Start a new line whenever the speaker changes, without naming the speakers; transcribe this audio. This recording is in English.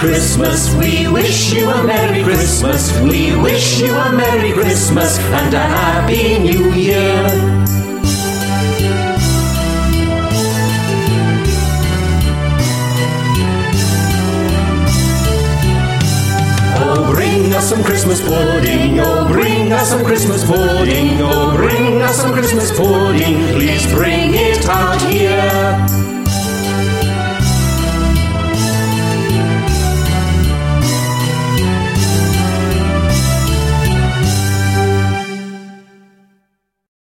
Christmas, we wish you a Merry Christmas, we wish you a Merry Christmas and a Happy New Year. Bring us some Christmas pudding, oh bring us some Christmas pudding, oh bring us some Christmas pudding, please bring it out here.